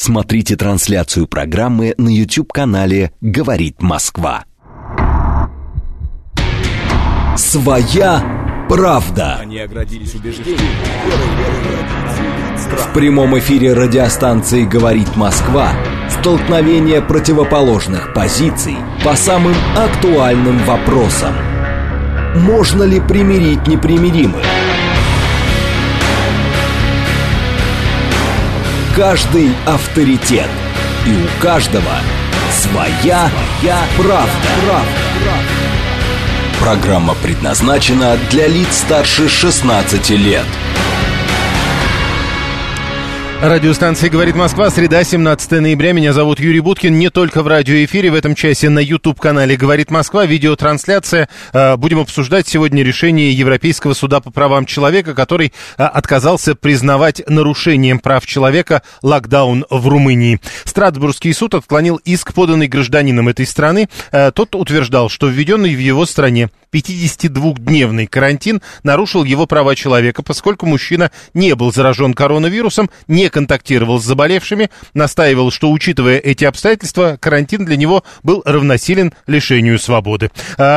Смотрите трансляцию программы на YouTube-канале «Говорит Москва». Своя правда. Они оградились убеждением. В прямом эфире радиостанции «Говорит Москва» столкновение противоположных позиций по самым актуальным вопросам. Можно ли примирить непримиримых? Каждый авторитет, и у каждого своя правда. Программа предназначена для лиц старше 16 лет. Радиостанция «Говорит Москва», среда, 17 ноября. Меня зовут Юрий Буткин. Не только в радиоэфире, в этом часе на YouTube-канале «Говорит Москва». Видеотрансляция. Будем обсуждать сегодня решение Европейского суда по правам человека, который отказался признавать нарушением прав человека локдаун в Румынии. Страсбургский суд отклонил иск, поданный гражданином этой страны. Тот утверждал, что введенный в его стране 52-дневный карантин нарушил его права человека, поскольку мужчина не был заражен коронавирусом, не контактировал с заболевшими, настаивал, что, учитывая эти обстоятельства, карантин для него был равносилен лишению свободы.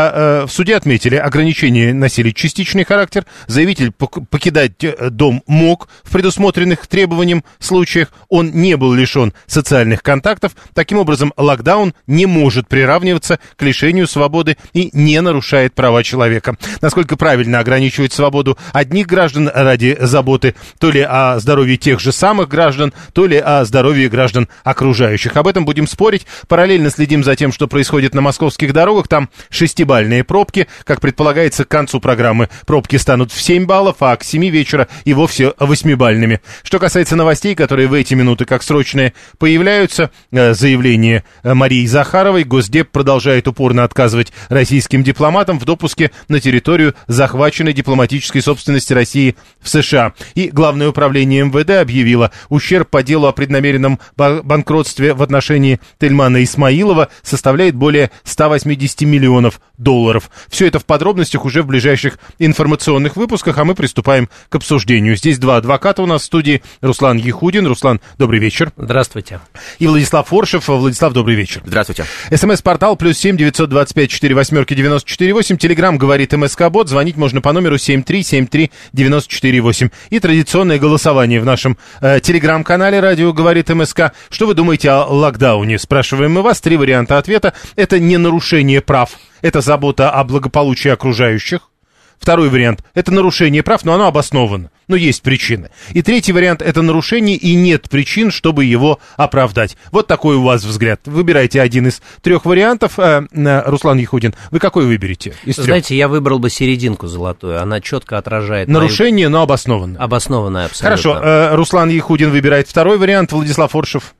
В суде отметили, ограничения носили частичный характер, заявитель покидать дом мог в предусмотренных требованиям случаях, он не был лишен социальных контактов, таким образом локдаун не может приравниваться к лишению свободы и не нарушает права человека. Насколько правильно ограничивать свободу одних граждан ради заботы то ли о здоровье тех же самых граждан, то ли о здоровье граждан окружающих. Об этом будем спорить. Параллельно следим за тем, что происходит на московских дорогах. Там 6-бальные пробки. Как предполагается, к концу программы пробки станут в 7 баллов, а к 7 вечера и вовсе 8-бальными. Что касается новостей, которые в эти минуты как срочные появляются, заявление Марии Захаровой. Госдеп продолжает упорно отказывать российским дипломатам в допуске на территорию захваченной дипломатической собственности России в США. И Главное управление МВД объявило, ущерб по делу о преднамеренном банкротстве в отношении Тельмана Исмаилова составляет более 180 миллионов долларов. Все это в подробностях уже в ближайших информационных выпусках, а мы приступаем к обсуждению. Здесь два адвоката у нас в студии. Руслан Яхудин. Руслан, добрый вечер. Здравствуйте. И Владислав Форшев. Владислав, добрый вечер. Здравствуйте. СМС-портал +7 925 48 94 8. Телеграм говорит МСК-бот. Звонить можно по номеру 7373 94 8. И традиционное голосование в нашем телеграм-канале «Радио говорит МСК». Что вы думаете о локдауне? Спрашиваем мы вас. 3 варианта ответа. Это не нарушение прав. Это забота о благополучии окружающих. Второй вариант – это нарушение прав, но оно обосновано, но есть причины. И третий вариант – это нарушение, и нет причин, чтобы его оправдать. Вот такой у вас взгляд. Выбирайте один из 3 вариантов. Руслан Яхудин, вы какой выберете из 3? Знаете, я выбрал бы серединку золотую, она четко отражает... Нарушение, но обоснованное. Обоснованное, абсолютно. Хорошо, Руслан Яхудин выбирает второй вариант, Владислав Форшев.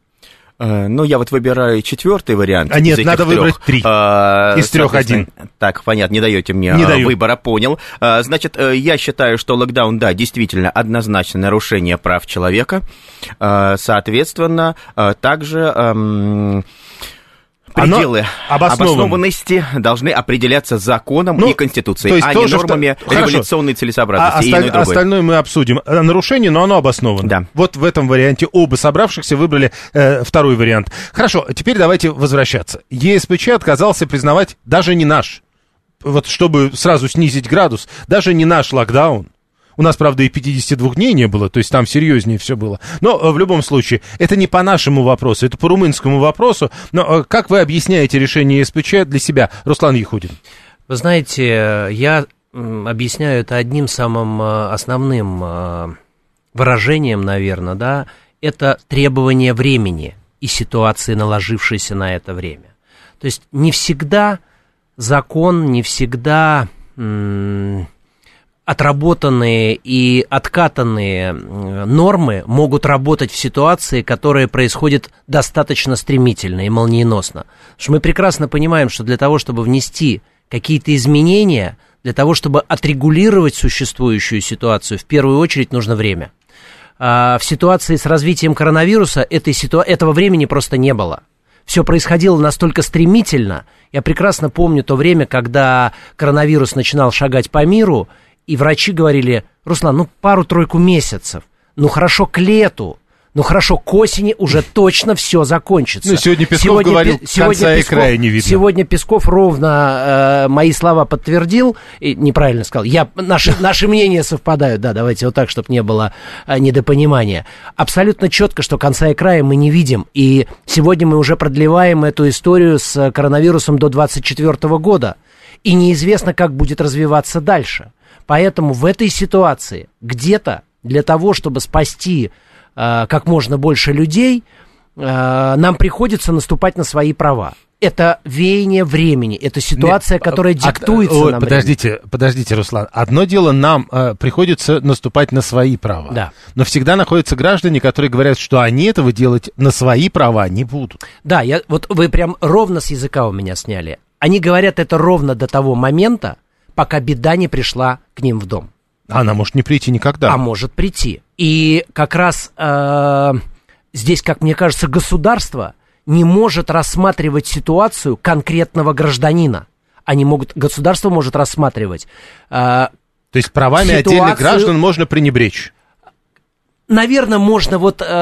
Ну, я вот выбираю 4-й вариант. Нет, надо выбрать 3. Из 3 1. Так, понятно, не даете мне выбора, понял. Значит, я считаю, что локдаун, да, действительно, однозначно нарушение прав человека. Соответственно, также... Пределы обоснованности должны определяться законом и Конституцией, а не нормами революционной целесообразности. Остальное мы обсудим. Нарушение, но оно обосновано. Да. Вот в этом варианте оба собравшихся выбрали второй вариант. Хорошо, теперь давайте возвращаться. ЕСПЧ отказался признавать даже не наш, вот чтобы сразу снизить градус, даже не наш локдаун. У нас, правда, и 52 дней не было, то есть там серьезнее все было. Но в любом случае, это не по нашему вопросу, это по румынскому вопросу. Но как вы объясняете решение ЕСПЧ для себя, Руслан Яхудин? Вы знаете, я объясняю это одним самым основным выражением, наверное, да, это требование времени и ситуации, наложившейся на это время. То есть не всегда закон, не всегда... отработанные и откатанные нормы могут работать в ситуации, которая происходит достаточно стремительно и молниеносно. Потому что мы прекрасно понимаем, что для того, чтобы внести какие-то изменения, для того, чтобы отрегулировать существующую ситуацию, в первую очередь нужно время. В ситуации с развитием коронавируса этого времени просто не было. Все происходило настолько стремительно. Я прекрасно помню то время, когда коронавирус начинал шагать по миру, и врачи говорили: Руслан, пару-тройку месяцев, хорошо к лету, Ну хорошо, к осени уже точно все закончится. Ну, сегодня Песков говорил, конца и края не видно. Сегодня Песков ровно мои слова подтвердил, и неправильно сказал. Наши мнения совпадают, да, давайте вот так, чтобы не было недопонимания. Абсолютно четко, что конца и края мы не видим, и сегодня мы уже продлеваем эту историю с коронавирусом до 2024 года, и неизвестно, как будет развиваться дальше. Поэтому в этой ситуации где-то для того, чтобы спасти как можно больше людей, нам приходится наступать на свои права. Это веяние времени, это ситуация, которая диктуется нам. Подождите, Руслан. Одно дело, нам приходится наступать на свои права. Да. Но всегда находятся граждане, которые говорят, что они этого делать на свои права не будут. Да, вот вы прям ровно с языка у меня сняли. Они говорят это ровно до того момента, пока беда не пришла к ним в дом. Она может не прийти никогда. А может прийти. И как раз здесь, как мне кажется, государство не может рассматривать ситуацию конкретного гражданина. Государство может рассматривать То есть правами ситуацию... отдельных граждан можно пренебречь? Наверное, можно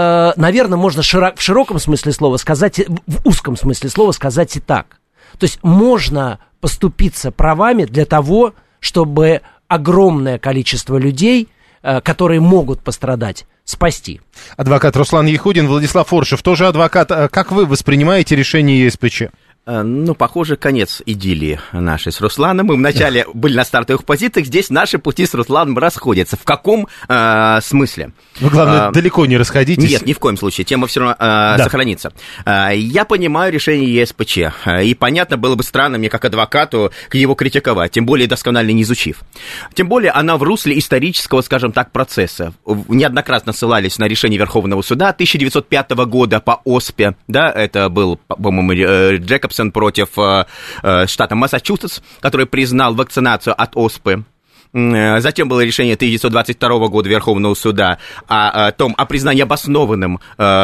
в широком смысле слова сказать, в узком смысле слова сказать и так. То есть можно поступиться правами для того, чтобы огромное количество людей, которые могут пострадать, спасти. Адвокат Руслан Яхудин, Владислав Форшев, тоже адвокат. Как вы воспринимаете решение ЕСПЧ? Ну, похоже, конец идиллии нашей с Русланом. Мы вначале были на стартовых позициях, здесь наши пути с Русланом расходятся. В каком смысле? Вы, главное, далеко не расходитесь. Нет, ни в коем случае, тема все равно сохранится. Я понимаю решение ЕСПЧ, и понятно было бы странно мне, как адвокату, его критиковать, тем более досконально не изучив. Тем более она в русле исторического, скажем так, процесса. Неоднократно ссылались на решение Верховного суда 1905 года по ОСПе, да, это был, по-моему, Джекобсон против штата Массачусетс, который признал вакцинацию от оспы. Затем было решение 1922 года Верховного суда о признании обоснованным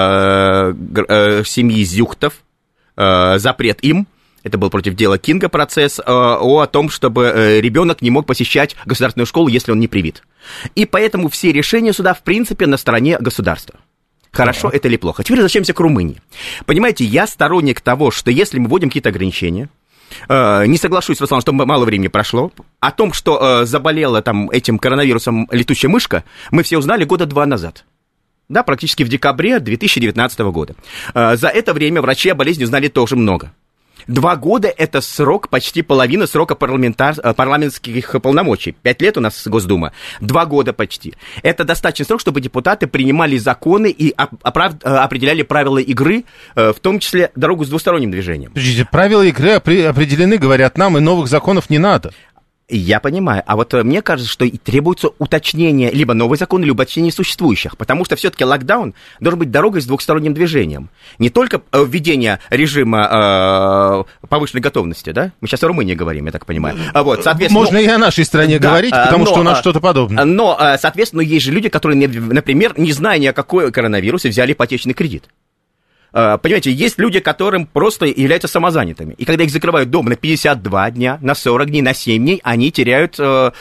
семьи Зюхтов, запрет им. Это был против дела Кинга процесс о том, чтобы ребенок не мог посещать государственную школу, если он не привит. И поэтому все решения суда, в принципе, на стороне государства. Хорошо это или плохо? Теперь возвращаемся к Румынии. Понимаете, я сторонник того, что если мы вводим какие-то ограничения, не соглашусь, Руслан, что мало времени прошло, о том, что заболела там этим коронавирусом летучая мышка, мы все узнали года 2 назад. Да, практически в декабре 2019 года. За это время врачи о болезни узнали тоже много. 2 года – это срок, почти половина срока парламентских полномочий. 5 лет у нас Госдума. 2 года почти. Это достаточный срок, чтобы депутаты принимали законы и определяли правила игры, в том числе дорогу с двусторонним движением. Подождите, правила игры определены, говорят нам, и новых законов не надо. Я понимаю, а вот мне кажется, что требуется уточнение либо новый закон, либо уточнение существующих, потому что все-таки локдаун должен быть дорогой с двухсторонним движением. Не только введение режима повышенной готовности, да? Мы сейчас о Румынии говорим, я так понимаю. Вот, соответственно, можно и о нашей стране говорить, потому что у нас что-то подобное. Но, соответственно, есть же люди, которые, например, не зная ни о какой коронавирусе, взяли ипотечный кредит. Понимаете, есть люди, которым просто являются самозанятыми. И когда их закрывают дома на 52 дня, на 40 дней, на 7 дней, они теряют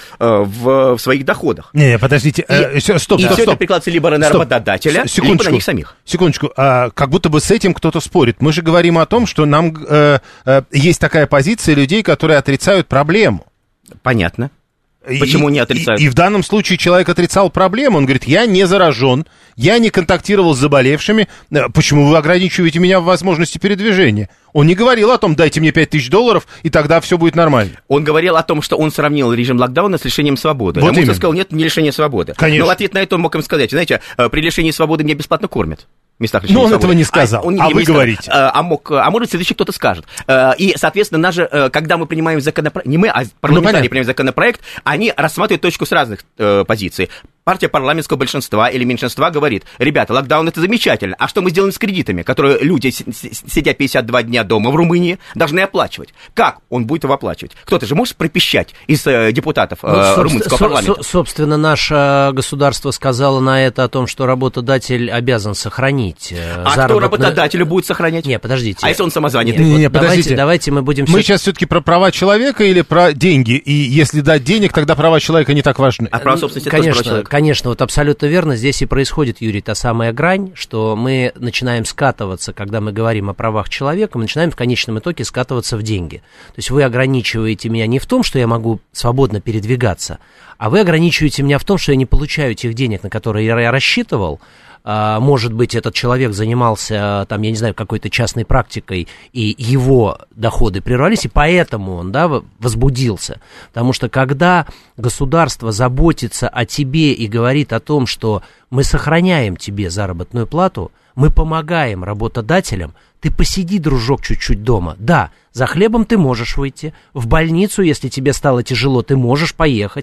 в своих доходах. Не, подождите, стоп. Все это прикладывается либо на работодателя, либо на них самих. Секундочку, как будто бы с этим кто-то спорит. Мы же говорим о том, что нам есть такая позиция людей, которые отрицают проблему. Понятно. Почему не отрицают? И в данном случае человек отрицал проблему. Он говорит, я не заражен, я не контактировал с заболевшими. Почему вы ограничиваете меня в возможности передвижения? Он не говорил о том, дайте мне $5000, и тогда все будет нормально. Он говорил о том, что он сравнил режим локдауна с лишением свободы. Вот он сказал, нет, не лишение свободы. Конечно. Но в ответ на это он мог им сказать, знаете, при лишении свободы меня бесплатно кормят. Но он этого не сказал, вы говорите. Может, следующий кто-то скажет. И, соответственно, когда мы принимаем законопроект, не мы, а парламентарии принимаем законопроект, они рассматривают точку с разных позиций. Партия парламентского большинства или меньшинства говорит, ребята, локдаун это замечательно, а что мы сделаем с кредитами, которые люди, сидя 52 дня дома в Румынии, должны оплачивать? Как он будет его оплачивать? Кто-то же может пропищать из депутатов румынского парламента? Собственно, наше государство сказало на это о том, что работодатель обязан сохранить кто работодателю будет сохранять? Не, подождите. А если он самозванец? Подождите. Давайте мы будем... Мы сейчас все-таки про права человека или про деньги? И если дать денег, тогда права человека не так важны? А права собственности конечно, тоже права человека. Конечно, вот абсолютно верно. Здесь и происходит, Юрий, та самая грань, что мы начинаем скатываться, когда мы говорим о правах человека, мы начинаем в конечном итоге скатываться в деньги. То есть вы ограничиваете меня не в том, что я могу свободно передвигаться, а вы ограничиваете меня в том, что я не получаю тех денег, на которые я рассчитывал. Может быть, этот человек занимался, там, я не знаю, какой-то частной практикой, и его доходы прервались, и поэтому он, да, возбудился. Потому что когда государство заботится о тебе и говорит о том, что мы сохраняем тебе заработную плату, мы помогаем работодателям, ты посиди, дружок, чуть-чуть дома. Да, за хлебом ты можешь выйти, в больницу, если тебе стало тяжело, ты можешь поехать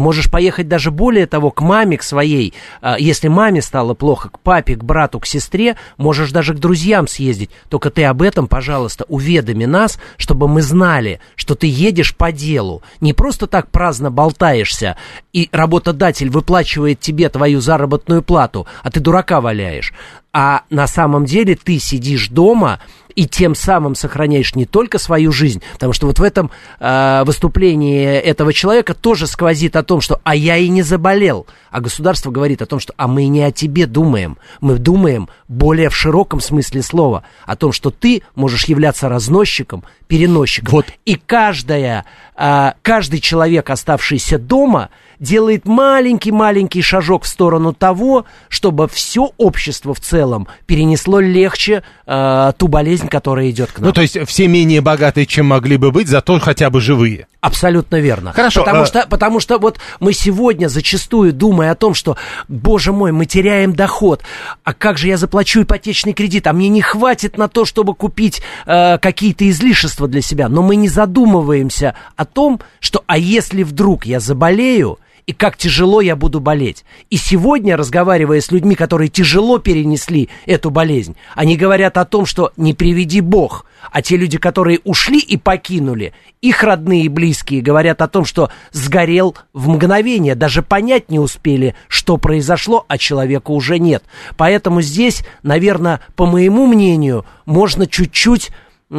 даже более того, к маме, к своей, если маме стало плохо, к папе, к брату, к сестре, можешь даже к друзьям съездить, только ты об этом, пожалуйста, уведоми нас, чтобы мы знали, что ты едешь по делу, не просто так праздно болтаешься, и работодатель выплачивает тебе твою заработную плату, а ты дурака валяешь, а на самом деле ты сидишь дома и тем самым сохраняешь не только свою жизнь, потому что вот в этом выступлении этого человека тоже сквозит о том, что «а я и не заболел», а государство говорит о том, что «а мы не о тебе думаем, мы думаем более в широком смысле слова, о том, что ты можешь являться разносчиком, переносчиком». Вот. И каждый человек, оставшийся дома, делает маленький-маленький шажок в сторону того, чтобы все общество в целом перенесло легче ту болезнь, которая идет к нам. Ну, то есть все менее богатые, чем могли бы быть, зато хотя бы живые. Абсолютно верно. Хорошо. Потому что вот мы сегодня зачастую, думая о том, что, боже мой, мы теряем доход, а как же я заплачу ипотечный кредит, а мне не хватит на то, чтобы купить какие-то излишества для себя. Но мы не задумываемся о том, что, а если вдруг я заболею, и как тяжело я буду болеть. И сегодня, разговаривая с людьми, которые тяжело перенесли эту болезнь, они говорят о том, что не приведи Бог, а те люди, которые ушли и покинули, их родные и близкие говорят о том, что сгорел в мгновение, даже понять не успели, что произошло, а человека уже нет. Поэтому здесь, наверное, по моему мнению, можно чуть-чуть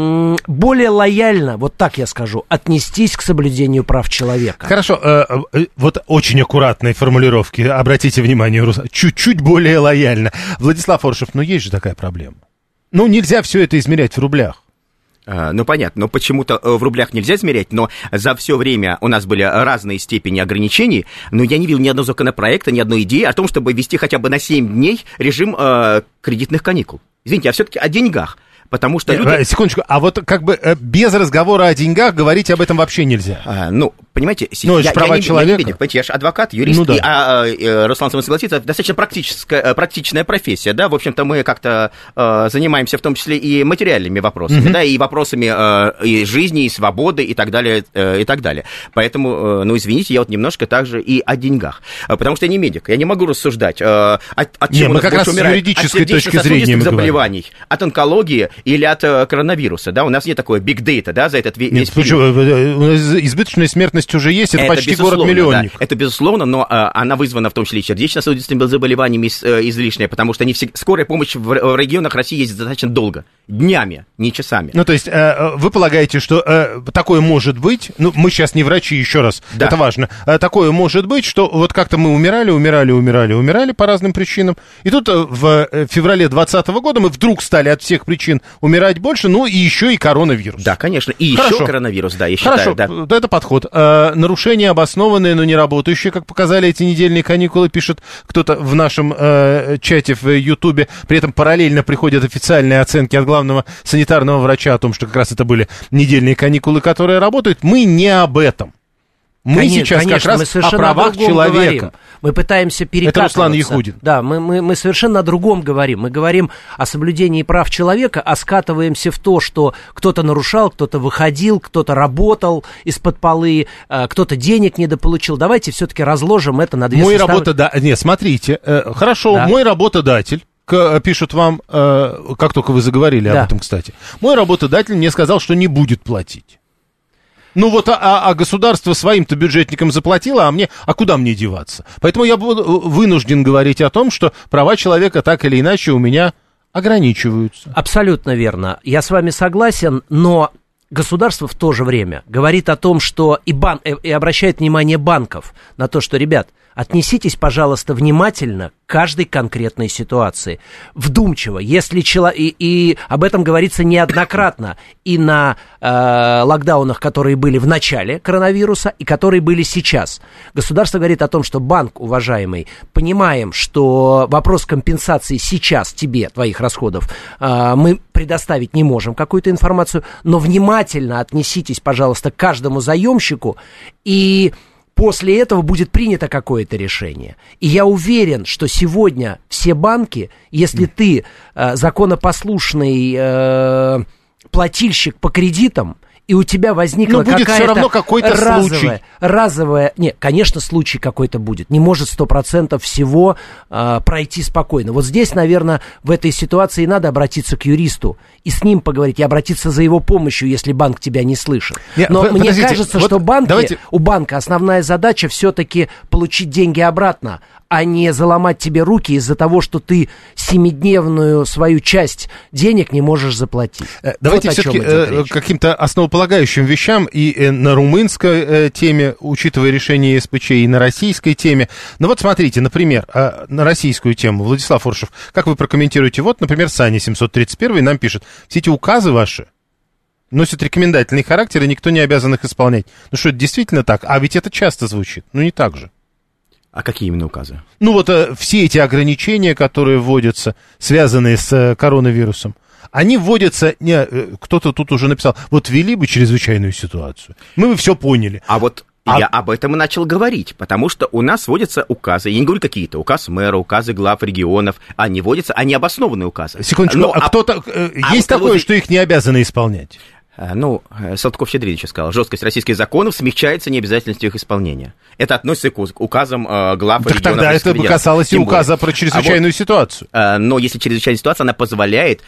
более лояльно, вот так я скажу, отнестись к соблюдению прав человека. Хорошо, вот очень аккуратные формулировки, обратите внимание, Руслан, чуть-чуть более лояльно. Владислав Оршев, ну есть же такая проблема. Ну нельзя все это измерять в рублях. Ну, понятно, но почему-то в рублях нельзя измерять, но за все время у нас были разные степени ограничений, но я не видел ни одного законопроекта, ни одной идеи о том, чтобы ввести хотя бы на 7 дней режим кредитных каникул. Извините, а все-таки о деньгах. Потому что люди... Секундочку, а вот как бы без разговора о деньгах говорить об этом вообще нельзя. Ну, понимаете, права человека. Я же адвокат, юрист, ну, да. Руслан с вами согласится, это достаточно практичная профессия, да, в общем-то мы как-то занимаемся в том числе и материальными вопросами, да, и вопросами и жизни, и свободы, и так далее, и так далее. Поэтому, ну, извините, я вот немножко также и о деньгах, потому что я не медик, я не могу рассуждать, от чего мы как раз с юридической точки зрения заболеваний, от онкологии или от коронавируса, да, у нас нет такой big data, да, за этот весь период. У нас избыточная смертность уже есть, это почти город-миллионник. Да, это безусловно, но она вызвана в том числе и сердечно-сосудистыми заболеваниями излишняя, потому что скорая помощь в регионах России ездит достаточно долго, днями, не часами. Ну, то есть вы полагаете, что такое может быть, ну, мы сейчас не врачи, еще раз, да. Это важно, такое может быть, что вот как-то мы умирали по разным причинам, и тут в феврале 2020 года мы вдруг стали от всех причин умирать больше, ну и еще и коронавирус. Да, конечно, и Хорошо. еще коронавирус, да, я считаю. Хорошо, да. Это подход. Нарушения обоснованные, но не работающие, как показали эти недельные каникулы, пишет кто-то в нашем чате в Ютубе. При этом параллельно приходят официальные оценки от главного санитарного врача о том, что как раз это были недельные каникулы, которые работают. Мы не об этом. Мы сейчас как раз о правах человека. Говорим. Мы пытаемся перекатываться. Это Руслан Яхудин. Да, мы совершенно о другом говорим. Мы говорим о соблюдении прав человека, а скатываемся в то, что кто-то нарушал, кто-то выходил, кто-то работал из-под полы, кто-то денег недополучил. Давайте все-таки разложим это на две составы. Нет, смотрите, хорошо, да. Мой работодатель, пишут вам, как только вы заговорили об этом, кстати, мой работодатель мне сказал, что не будет платить. Ну вот, а государство своим-то бюджетникам заплатило, а куда мне деваться? Поэтому я буду вынужден говорить о том, что права человека так или иначе у меня ограничиваются. Абсолютно верно. Я с вами согласен, но государство в то же время говорит о том, что и обращает внимание банков на то, что, ребят, отнеситесь, пожалуйста, внимательно к каждой конкретной ситуации. Вдумчиво, если и об этом говорится неоднократно и на локдаунах, которые были в начале коронавируса и которые были сейчас. Государство говорит о том, что банк, уважаемый, понимаем, что вопрос компенсации сейчас тебе, твоих расходов, мы предоставить не можем какую-то информацию, но внимательно отнеситесь, пожалуйста, к каждому заемщику, и после этого будет принято какое-то решение. И я уверен, что сегодня все банки, если ты законопослушный плательщик по кредитам, и у тебя возникла какая-то разовая... Нет, конечно, случай какой-то будет. Не может 100% всего пройти спокойно. Вот здесь, наверное, в этой ситуации надо обратиться к юристу и с ним поговорить, и обратиться за его помощью, если банк тебя не слышит. Но мне кажется, что у банка основная задача все-таки получить деньги обратно, а не заломать тебе руки из-за того, что ты 7-дневную свою часть денег не можешь заплатить. Давайте вот все-таки каким-то основополагающим вещам и на румынской теме, учитывая решение СПЧ, и на российской теме. Но вот смотрите, например, на российскую тему, Владислав Оршев, как вы прокомментируете? Вот, например, Саня 731 нам пишет: все эти указы ваши носят рекомендательный характер, и никто не обязан их исполнять. Ну что, это действительно так? А ведь это часто звучит. Ну не так же. А какие именно указы? Ну вот все эти ограничения, которые вводятся, связанные с коронавирусом, они вводятся, кто-то тут уже написал, вот ввели бы чрезвычайную ситуацию, мы бы все поняли. Я об этом и начал говорить, потому что у нас вводятся указы, я не говорю какие-то, указ мэра, указы глав регионов, они вводятся, они обоснованные указы. Секундочку, есть такое, что их не обязаны исполнять? Ну, Салтыков-Щедрин еще сказал, жесткость российских законов смягчается необязательностью их исполнения. Это относится к указам глав регионов. Тогда это бы касалось и указа про чрезвычайную ситуацию. Но если чрезвычайная ситуация, она позволяет,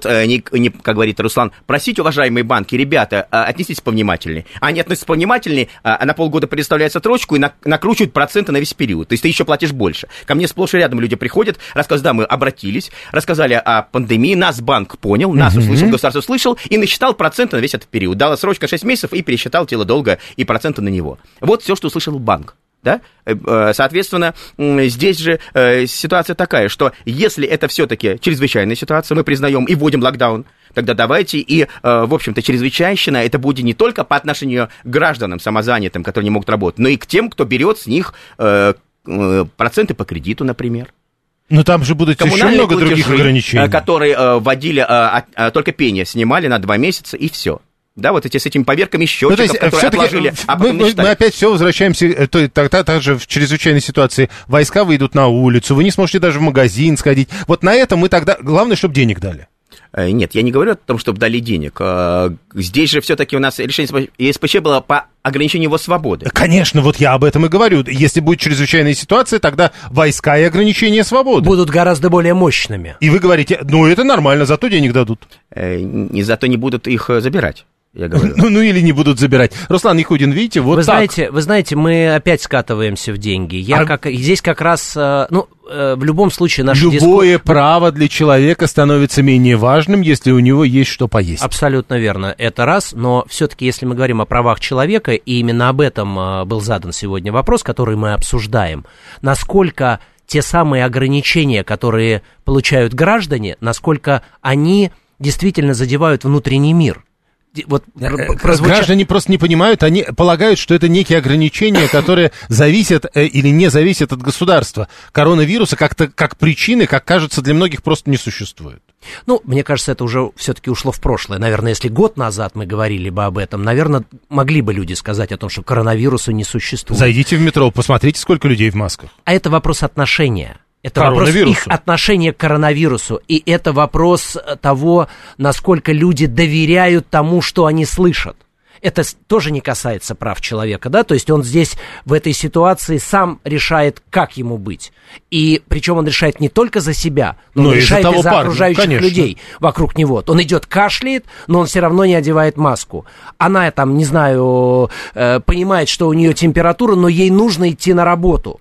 как говорит Руслан, просить, уважаемые банки, ребята, отнеситесь повнимательнее. Они относятся повнимательнее, на полгода предоставляют отсрочку и накручивают проценты на весь период. То есть ты еще платишь больше. Ко мне сплошь и рядом люди приходят, рассказывают, да, мы обратились, рассказали о пандемии, нас банк понял, нас услышал, государство услышал и насчитал проценты на весь этот период. Дала срочка 6 месяцев и пересчитал тело долга и проценты на него. Вот все, что услышал банк. Да? Соответственно, здесь же ситуация такая, что если это все-таки чрезвычайная ситуация, мы признаем и вводим локдаун, тогда давайте и, в общем-то, чрезвычайщина это будет не только по отношению к гражданам самозанятым, которые не могут работать, но и к тем, кто берет с них проценты по кредиту, например. Но там же будут еще много других ограничений. Которые вводили, только пенсию снимали на 2 месяца, и все. Да, вот эти с этими поверками счетчиков, которые отложили, а потом мы опять все возвращаемся, тогда же в чрезвычайной ситуации войска выйдут на улицу, вы не сможете даже в магазин сходить. Вот на это мы тогда, главное, чтобы денег дали. Нет, я не говорю о том, чтобы дали денег. Здесь же все-таки у нас решение ЕСПЧ было по ограничению его свободы. Конечно, вот я об этом и говорю. Если будет чрезвычайная ситуация, тогда войска и ограничения свободы будут гораздо более мощными. И вы говорите, ну это нормально, зато денег дадут. И зато не будут их забирать. Я говорю. Ну или не будут забирать. Руслан Яхудин, видите, вот вы так. Вы знаете, мы опять скатываемся в деньги. Здесь как раз, в любом случае... Любое право для человека становится менее важным, если у него есть что поесть. Абсолютно верно, это раз, но все-таки, если мы говорим о правах человека, и именно об этом был задан сегодня вопрос, который мы обсуждаем, насколько те самые ограничения, которые получают граждане, насколько они действительно задевают внутренний мир. Вот Граждане просто не понимают, они полагают, что это некие ограничения, которые зависят или не зависят от государства. Коронавируса как причины, как кажется, для многих просто не существует. Ну, мне кажется, это уже все-таки ушло в прошлое. Наверное, если год назад мы говорили бы об этом, наверное, могли бы люди сказать о том, что коронавируса не существует. Зайдите в метро, посмотрите, сколько людей в масках. А это вопрос отношения. Это вопрос их отношения к коронавирусу, и это вопрос того, насколько люди доверяют тому, что они слышат. Это тоже не касается прав человека, да, то есть он здесь в этой ситуации сам решает, как ему быть. И причем он решает не только за себя, но он решает и за окружающих людей вокруг него. Он идет, кашляет, но он все равно не одевает маску. Она там, не знаю, понимает, что у нее температура, но ей нужно идти на работу.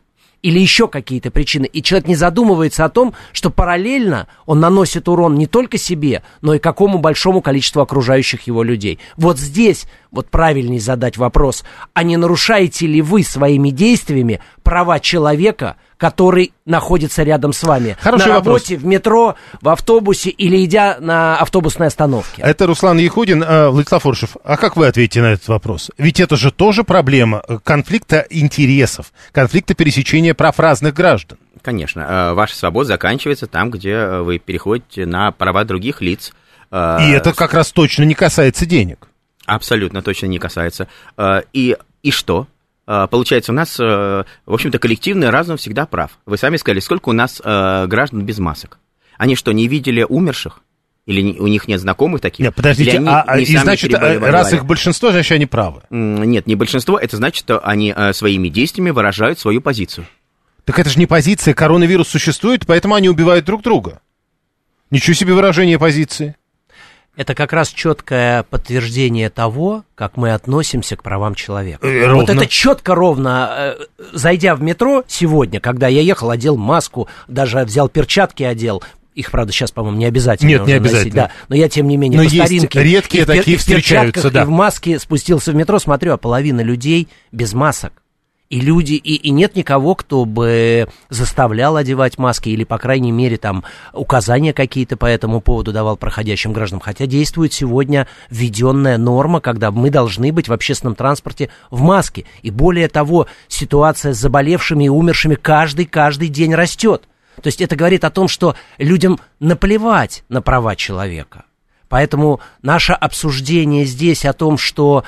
или еще какие-то причины. И человек не задумывается о том, что параллельно он наносит урон не только себе, но и какому большому количеству окружающих его людей. Вот здесь вот правильнее задать вопрос, а не нарушаете ли вы своими действиями права человека, который находится рядом с вами? Хороший на работе, вопрос. В метро, в автобусе или идя на автобусной остановке. Это Руслан Яхудин. Владислав Фуршев, а как вы ответите на этот вопрос? Ведь это же тоже проблема конфликта интересов, конфликта пересечения прав разных граждан. Конечно. Ваша свобода заканчивается там, где вы переходите на права других лиц. И это как раз точно не касается денег. Абсолютно точно не касается. И что? Получается, у нас, в общем-то, коллективный разум всегда прав. Вы сами сказали, сколько у нас граждан без масок? Они что, не видели умерших? Или у них нет знакомых таких? Нет, подождите, и значит, раз их большинство, значит, они правы? Нет, не большинство, это значит, что они своими действиями выражают свою позицию. Так это же не позиция, коронавирус существует, поэтому они убивают друг друга. Ничего себе выражение позиции. Это как раз четкое подтверждение того, как мы относимся к правам человека. Ровно. Вот это четко, ровно, зайдя в метро сегодня, когда я ехал, одел маску, даже взял перчатки, одел. Их, правда, сейчас, по-моему, не обязательно. Нет, не обязательно. Носить, да. Но я, тем не менее, но по старинке. Редкие такие встречаются, да. И в маске спустился в метро, смотрю, а половина людей без масок. И люди, и нет никого, кто бы заставлял одевать маски или, по крайней мере, там указания какие-то по этому поводу давал проходящим гражданам. Хотя действует сегодня введенная норма, когда мы должны быть в общественном транспорте в маске. И более того, ситуация с заболевшими и умершими каждый день растет. То есть это говорит о том, что людям наплевать на права человека. Поэтому наше обсуждение здесь о том, что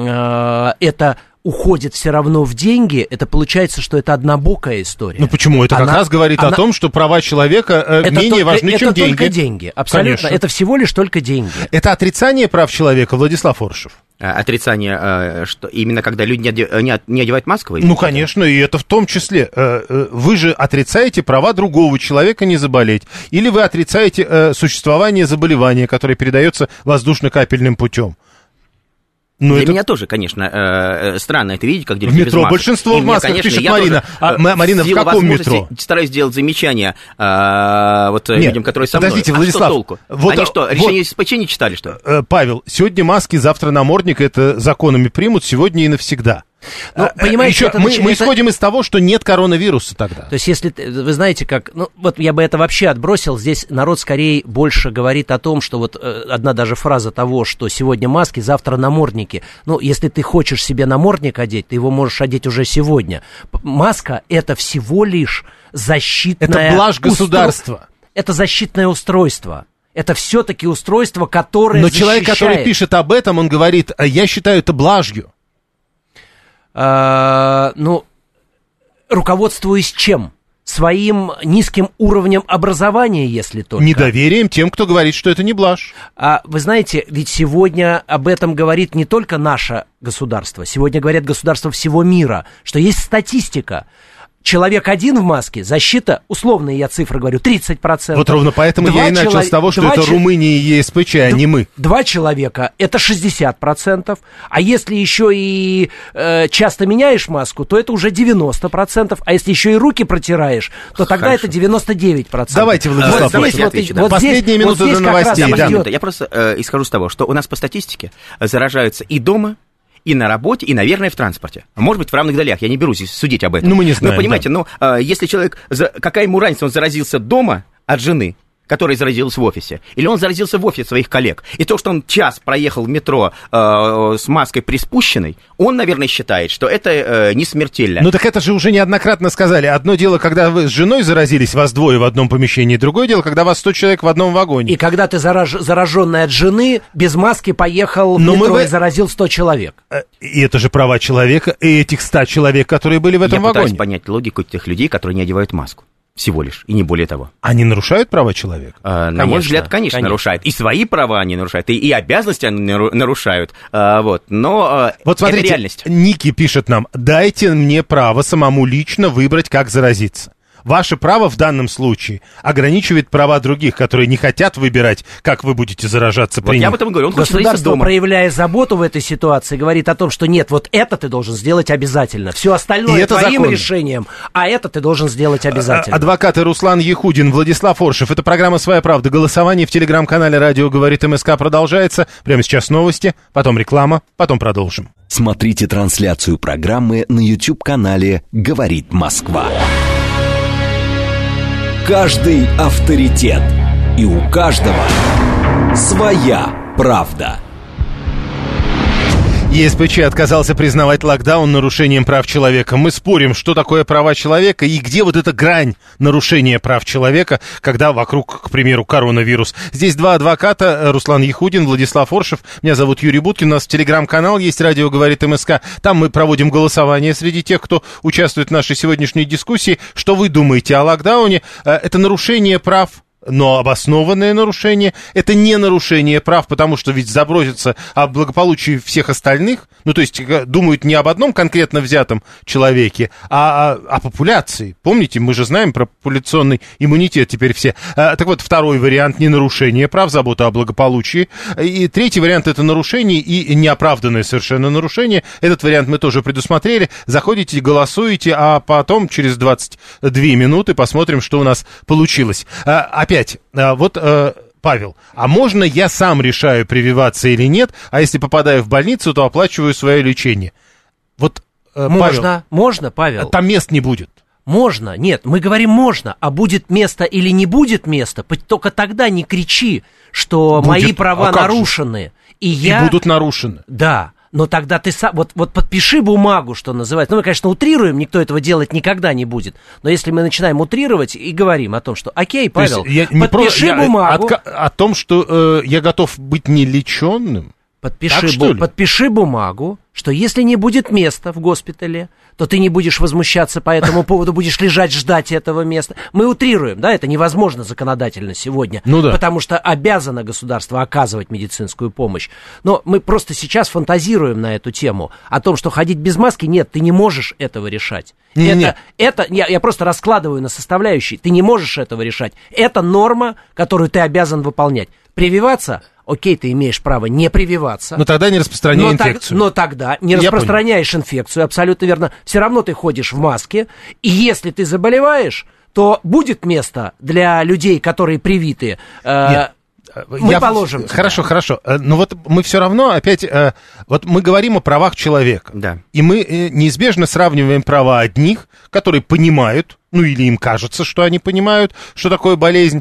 это уходит все равно в деньги, это получается, что это однобокая история. Ну почему? Это как раз говорит о том, что права человека менее важны, чем деньги. Это только деньги, абсолютно. Конечно. Это всего лишь только деньги. Это отрицание прав человека, Владислав Фуршев? Отрицание, что именно когда люди не одевают маску? Ну, конечно, и это в том числе. Вы же отрицаете права другого человека не заболеть. Или вы отрицаете существование заболевания, которое передается воздушно-капельным путем. Ну, для меня тоже, конечно, странно это видеть, как в метро большинство в масках, конечно, пишет Марина. Марина, в каком метро? Стараюсь сделать замечания людям, которые со мной. Подождите, Владислав. А что толку? Они что, решение СПЧ не читали, что ли? Павел, сегодня маски, завтра намордник, это законами примут сегодня и навсегда. Ну, понимаете, мы исходим из того, что нет коронавируса тогда. То есть, если вы знаете, как, ну, вот я бы это вообще отбросил, здесь народ скорее больше говорит о том, что вот одна даже фраза того, что сегодня маски, завтра намордники. Ну, если ты хочешь себе намордник одеть, ты его можешь одеть уже сегодня. Маска — это всего лишь защитное... Это блажь государства. Это защитное устройство. Это все-таки устройство, которое защищает. Но человек, который пишет об этом, он говорит, я считаю это блажью. Руководствуясь чем? Своим низким уровнем образования, если только. Недоверием тем, кто говорит, что это не блажь. Вы знаете, ведь сегодня об этом говорит не только наше государство, сегодня говорят государства всего мира, что есть статистика. Человек один в маске, защита, условные я цифры говорю, 30%. Вот ровно поэтому я и начал с того, что это Румыния и ЕСПЧ, а не мы. 2 человека, это 60%, а если еще и часто меняешь маску, то это уже 90%, а если еще и руки протираешь, то тогда это 99%. Давайте, Владислав, последние минуты до новостей. Я просто исхожу с того, что у нас по статистике заражаются и дома, и на работе, и, наверное, в транспорте. Может быть, в равных долях. Я не берусь судить об этом. Ну, мы не знаем. Но, понимаете, если человек... Какая ему разница, он заразился дома от жены, которая заразилась в офисе, или он заразился в офисе своих коллег. И то, что он час проехал в метро с маской приспущенной, он, наверное, считает, что это не смертельно. Ну, так это же уже неоднократно сказали. Одно дело, когда вы с женой заразились, вас двое в одном помещении, другое дело, когда вас 100 человек в одном вагоне. И когда ты зараженный от жены, без маски поехал в метро и заразил 100 человек. И это же права человека, и этих 100 человек, которые были в этом вагоне. Я пытаюсь понять логику тех людей, которые не одевают маску. Всего лишь, и не более того. Они нарушают права человека? На мой взгляд, конечно, нарушают. И свои права они нарушают, и обязанности они нарушают. Но вот смотрите, это реальность. Ники пишет нам, дайте мне право самому лично выбрать, как заразиться. ваше право в данном случае ограничивает права других, которые не хотят выбирать, как вы будете заражаться при них. Я об этом говорю. Государство, проявляя заботу в этой ситуации, говорит о том, что нет, вот это ты должен сделать обязательно. Все остальное твоим решением, а это ты должен сделать обязательно. Адвокаты Руслан Яхудин, Владислав Оршев. Это программа «Своя правда». Голосование в телеграм-канале «Радио говорит МСК» продолжается. Прямо сейчас новости, потом реклама, потом продолжим. Смотрите трансляцию программы на YouTube-канале «Говорит Москва». Каждый авторитет. И у каждого своя правда. ЕСПЧ отказался признавать локдаун нарушением прав человека. Мы спорим, что такое права человека и где вот эта грань нарушения прав человека, когда вокруг, к примеру, коронавирус. Здесь два адвоката, Руслан Яхудин, Владислав Оршев. Меня зовут Юрий Буткин. У нас телеграм-канал есть «Радио говорит МСК». Там мы проводим голосование среди тех, кто участвует в нашей сегодняшней дискуссии. Что вы думаете о локдауне? Это нарушение прав? Но обоснованное нарушение – это не нарушение прав, потому что ведь заботится о благополучии всех остальных, ну, то есть думают не об одном конкретно взятом человеке, а о популяции. Помните, мы же знаем про популяционный иммунитет теперь все. Так вот, второй вариант – не нарушение прав, забота о благополучии. И третий вариант – это нарушение и неоправданное совершенно нарушение. Этот вариант мы тоже предусмотрели. Заходите, голосуете, а потом через 22 минуты посмотрим, что у нас получилось. Опять, Павел, а можно я сам решаю, прививаться или нет, а если попадаю в больницу, то оплачиваю свое лечение? Можно, Павел. Там мест не будет. Можно, нет, мы говорим можно, а будет место или не будет места, только тогда не кричи, что мои права нарушены. И будут нарушены. Да. Но тогда ты сам, вот подпиши бумагу, что называется. Ну, мы, конечно, утрируем, никто этого делать никогда не будет. Но если мы начинаем утрировать и говорим о том, что, окей, Павел, подпиши бумагу. О том, что я готов быть нелеченным? Подпиши бумагу, что если не будет места в госпитале, то ты не будешь возмущаться по этому поводу, будешь лежать, ждать этого места. Мы утрируем, да, это невозможно законодательно сегодня, потому что обязано государство оказывать медицинскую помощь. Но мы просто сейчас фантазируем на эту тему, о том, что ходить без маски, нет, ты не можешь этого решать. Я просто раскладываю на составляющие, ты не можешь этого решать. Это норма, которую ты обязан выполнять. Прививаться? Окей, ты имеешь право не прививаться. Но тогда не распространяй инфекцию. Но тогда не распространяешь инфекцию, абсолютно верно. Все равно ты ходишь в маске, и если ты заболеваешь, то будет место для людей, которые привиты. Мы положим. Хорошо. Но вот мы все равно опять... Вот мы говорим о правах человека. Да. И мы неизбежно сравниваем права одних, которые понимают, ну или им кажется, что они понимают, что такое болезнь,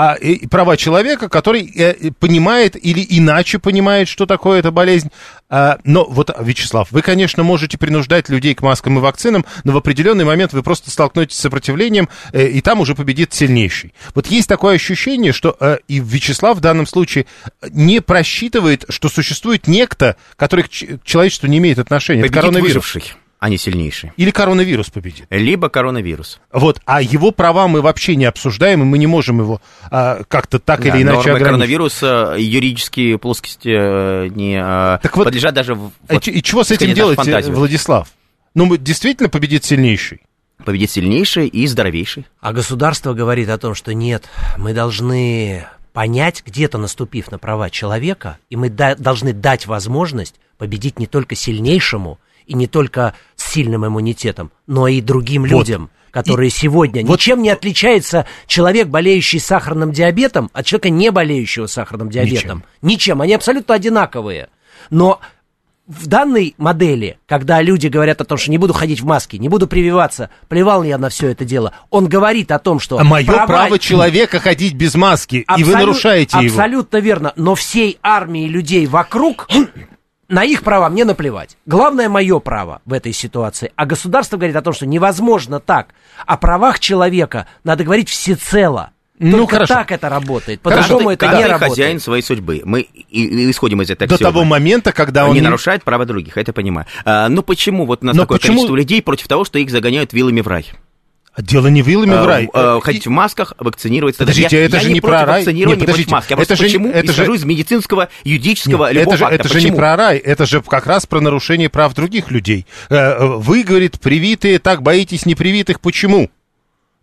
и права человека, который понимает или иначе понимает, что такое эта болезнь. Но вот, Вячеслав, вы, конечно, можете принуждать людей к маскам и вакцинам, но в определенный момент вы просто столкнетесь с сопротивлением, и там уже победит сильнейший. Вот есть такое ощущение, что и Вячеслав в данном случае не просчитывает, что существует некто, который к человечеству не имеет отношения. Победит это коронавирус. Выживший, а не сильнейший. Или коронавирус победит. Либо коронавирус. Вот, а его права мы вообще не обсуждаем, и мы не можем его как-то так или иначе ограничить. Коронавирус юридические плоскости не подлежат даже... И чего с этим делать, Владислав? Ну, действительно победит сильнейший? Победит сильнейший и здоровейший. А государство говорит о том, что нет, мы должны понять, где-то наступив на права человека, и мы должны дать возможность победить не только сильнейшему, и не только с сильным иммунитетом, но и другим людям, которые сегодня... Ничем не отличается человек, болеющий сахарным диабетом, от человека, не болеющего сахарным диабетом. Ничем. Они абсолютно одинаковые. Но в данной модели, когда люди говорят о том, что не буду ходить в маске, не буду прививаться, плевал я на все это дело, он говорит о том, что... Мое право человека ходить без маски, и вы нарушаете его. Абсолютно верно. Но всей армии людей вокруг... На их права мне наплевать. Главное, мое право в этой ситуации. А государство говорит о том, что невозможно так. О правах человека надо говорить всецело. Только так это работает. По-другому это не работает. Хозяин своей судьбы. Мы исходим из этой аксиомы. До того момента, когда он... Не нарушает права других, это понимаю. Но почему вот у нас такое количество людей против того, что их загоняют вилами в рай? Дело не вилами в рай. Ходить в масках, вакцинироваться. Подождите, это же не про рай. Вакцинирование против маски. Я просто почему исхожу из медицинского, юридического, любого факта. Это же не про рай, это же как раз про нарушение прав других людей. Вы, говорит, привитые, так боитесь непривитых. Почему?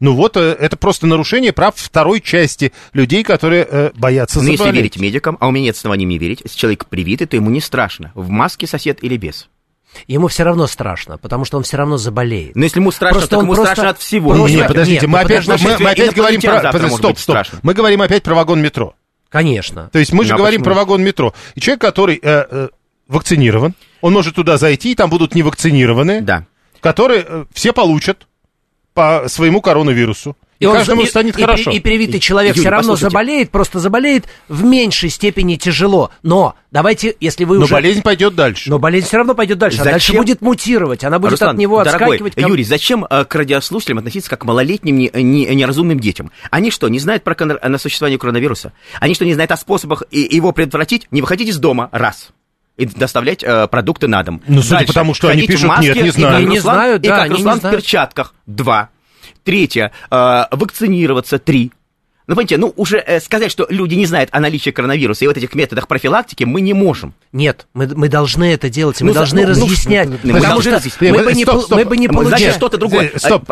Ну вот, это просто нарушение прав второй части людей, которые боятся заболеть. Но если верить медикам, а у меня нет оснований не верить, если человек привитый, то ему не страшно, в маске сосед или без. Ему все равно страшно, потому что он все равно заболеет. Но если ему страшно, то ему страшно от всего. Нет, подождите, мы опять говорим про... Стоп. Мы говорим опять про вагон метро. Конечно. То есть мы же говорим про вагон метро. И человек, который вакцинирован, он может туда зайти, и там будут невакцинированные, да, которые все получат по своему коронавирусу. И каждому станет хорошо. И привитый человек все равно заболеет, просто заболеет в меньшей степени тяжело. Но давайте, если вы уже... Но болезнь пойдет дальше. Но болезнь все равно пойдет дальше. Зачем? Она дальше будет мутировать, она будет Руслан, от него отскакивать. Дорогой, Юрий, зачем к радиослушателям относиться как к малолетним неразумным детям? Они что, не знают про существование коронавируса? Они что, не знают о способах его предотвратить? Не выходить из дома, раз. И доставлять продукты на дом. Ну, судя по тому, что они пишут, нет, не знаю. Не знаю, да, и как Руслан в перчатках, 2. 3. Вакцинироваться, 3. Ну, понимаете, уже сказать, что люди не знают о наличии коронавируса и вот этих методах профилактики мы не можем. Нет, мы должны это делать, мы должны разъяснять. Потому что мы бы не получали... Значит, что-то другое. Стоп,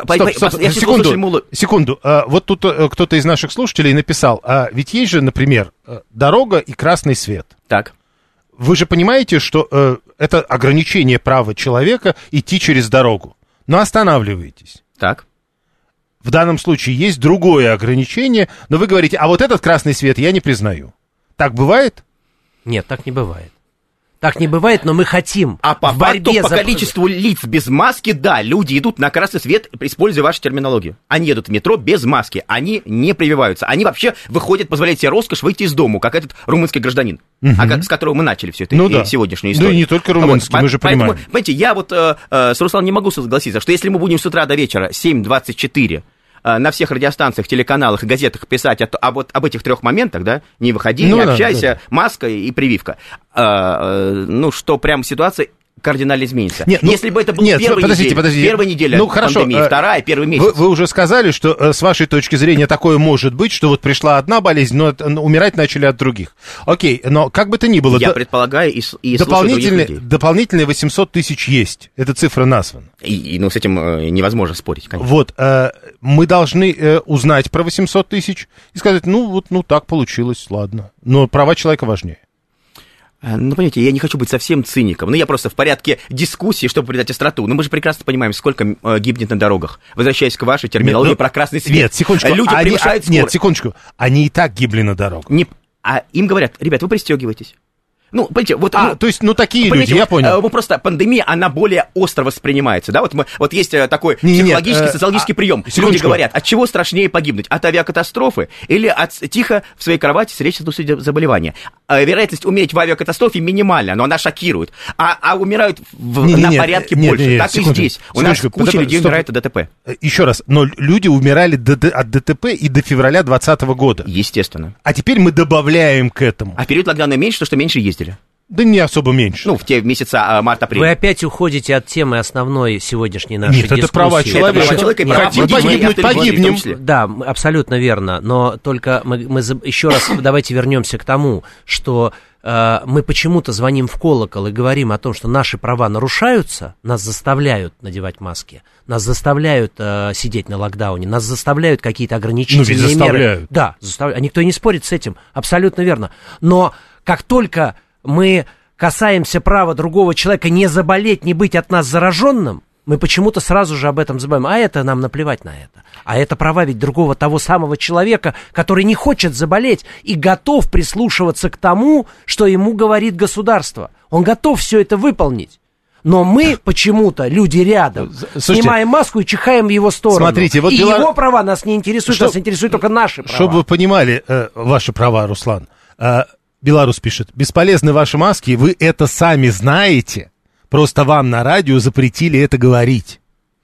секунду. Вот тут кто-то из наших слушателей написал, ведь есть же, например, дорога и красный свет. Так. Вы же понимаете, что это ограничение права человека идти через дорогу. Но останавливаетесь. Так. В данном случае есть другое ограничение, но вы говорите, а вот этот красный свет я не признаю. Так бывает? Нет, так не бывает. Так не бывает, но мы хотим. А по количеству лиц без маски, да, люди идут на красный свет, используя вашу терминологию. Они едут в метро без маски, они не прививаются. Они вообще выходят, позволяют себе роскошь выйти из дому, как этот румынский гражданин, с которого мы начали всю эту сегодняшнюю историю. Ну и не только румынский, мы же понимаем. Понимаете, я вот с Русланом не могу согласиться, что если мы будем с утра до вечера 7:24 на всех радиостанциях, телеканалах и газетах писать об этих 3 моментах, да, не выходи, не общайся, маска и прививка, что прям ситуация кардинально изменится. Если бы это был первая неделя пандемии, вторая, первый месяц. Вы уже сказали, что с вашей точки зрения такое может быть, что вот пришла одна болезнь, но умирать начали от других. Окей, но как бы то ни было... Я предполагаю и слушаю других людей. Дополнительные 800 тысяч есть. Эта цифра названа. И с этим невозможно спорить, конечно. Вот, мы должны узнать про 800 тысяч и сказать, так получилось, ладно. Но права человека важнее. Понимаете, я не хочу быть совсем циником, я просто в порядке дискуссии, чтобы придать остроту. Но мы же прекрасно понимаем, сколько гибнет на дорогах. Возвращаясь к вашей терминологии про красный свет. Нет, секундочку. Люди превышают скорость. Нет, секундочку. Они и так гибли на дорогах. А им говорят, ребят, вы пристегивайтесь. Понимаете, то есть, такие люди, я понял. Просто пандемия, она более остро воспринимается, да, вот есть такой психологический, социологический прием. Люди говорят, от чего страшнее погибнуть, от авиакатастрофы или от тихо в своей кровати с речью заболевания. Вероятность умереть в авиакатастрофе минимальна, но она шокирует, а умирают на порядке больше. Так и здесь. У нас куча людей умирает от ДТП. Еще раз, но люди умирали от ДТП и до февраля 2020 года. Естественно. А теперь мы добавляем к этому. А в период локдауна меньше, потому что меньше ездили. Да не особо меньше. В те месяца март-апрель. Вы опять уходите от темы основной сегодняшней нашей дискуссии. Нет, это права человека. Хотим погибнем. Да, абсолютно верно. Но только мы еще раз давайте вернемся к тому, что мы почему-то звоним в колокол и говорим о том, что наши права нарушаются, нас заставляют надевать маски, нас заставляют сидеть на локдауне, нас заставляют какие-то ограничительные меры. Да, заставляют. А никто не спорит с этим. Абсолютно верно. Но как только мы касаемся права другого человека не заболеть, не быть от нас зараженным, мы почему-то сразу же об этом забываем. А это нам наплевать на это. А это права ведь другого того самого человека, который не хочет заболеть и готов прислушиваться к тому, что ему говорит государство. Он готов все это выполнить. Но мы почему-то, люди рядом, снимаем маску и чихаем в его сторону. Смотрите, вот его права нас не интересуют, нас интересуют только наши права. Чтобы вы понимали ваши права, Руслан, Беларус пишет, бесполезны ваши маски, вы это сами знаете, просто вам на радио запретили это говорить.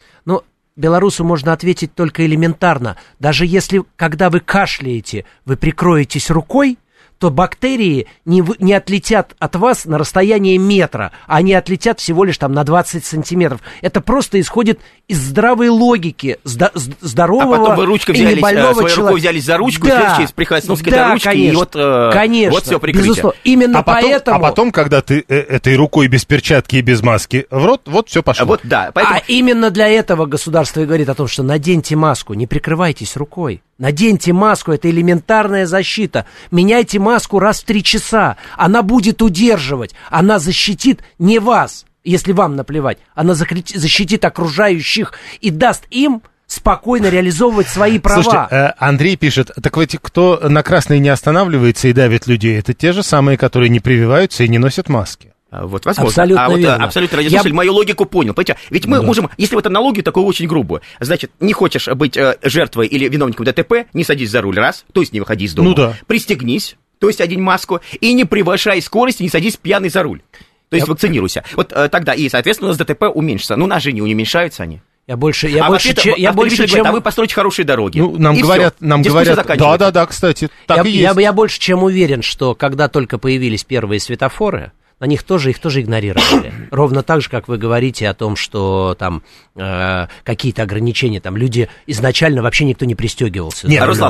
Белорусу можно ответить только элементарно. Даже если, когда вы кашляете, вы прикроетесь рукой, то бактерии не отлетят от вас на расстояние метра, а они отлетят всего лишь там на 20 сантиметров. Это просто исходит из здравой логики здорового а потом вы ручкой взялись, своей рукой взялись за ручку, да, следующий прикоснулся к этой ручке, конечно, и вот, конечно, вот все прикрытие. Безусловно. Именно поэтому... А потом, когда ты этой рукой без перчатки и без маски в рот, вот все пошло. Вот, да, поэтому... А именно для этого государство и говорит о том, что наденьте маску, не прикрывайтесь рукой. Наденьте маску, это элементарная защита. Меняйте маску раз в 3 часа. Она будет удерживать, она защитит не вас, если вам наплевать, она защитит окружающих и даст им спокойно реализовывать свои права. Слушайте, Андрей пишет, так ведь кто на красной не останавливается и давит людей, это те же самые, которые не прививаются и не носят маски. Вот, возможно. Абсолютно верно. Абсолютно радиослушатель мою логику понял. Понимаете? Ведь мы можем, если вот аналогию такую очень грубую, значит, не хочешь быть жертвой или виновником ДТП, не садись за руль, раз, то есть не выходи из дома. Ну да. Пристегнись, то есть одень маску, и не превышай скорость, не садись пьяный за руль. То есть вакцинируйся. Вот тогда, и, соответственно, у нас ДТП уменьшится. Ну, у нас же не уменьшаются они. Я больше, чем... А вы построите хорошие дороги. Ну, нам говорят, да, кстати, так и есть. Я больше чем уверен, что когда только появились первые светофоры, их тоже игнорировали. Ровно так же, как вы говорите о том, что там какие-то ограничения, там люди изначально вообще никто не пристегивался. Нет, Руслан,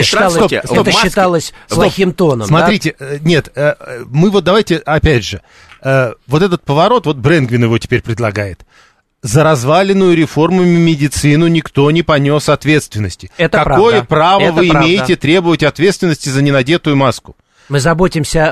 это считалось плохим тоном. Смотрите, да? Нет, мы вот давайте, опять же, вот этот поворот, вот Брэнгвин его теперь предлагает. За разваленную реформами медицину никто не понес ответственности. Это Какое правда. право вы имеете требовать ответственности за ненадетую маску? Мы заботимся